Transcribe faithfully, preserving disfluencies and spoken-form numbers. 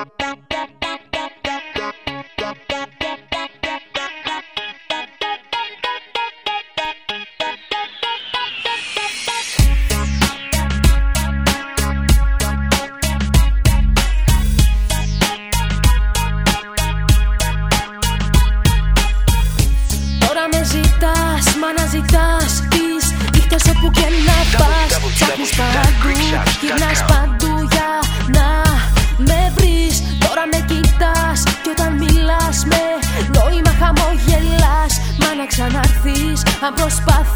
Μα να ζητάς τις νύχτες όπου και να πας. Ψάχνεις παντού, γυρνάς παντού για να με βρεις. Τώρα με κοιτάς κι όταν μιλάς με νόημα χαμογελάς. Μα να ξαναρθείς αν προσπαθείς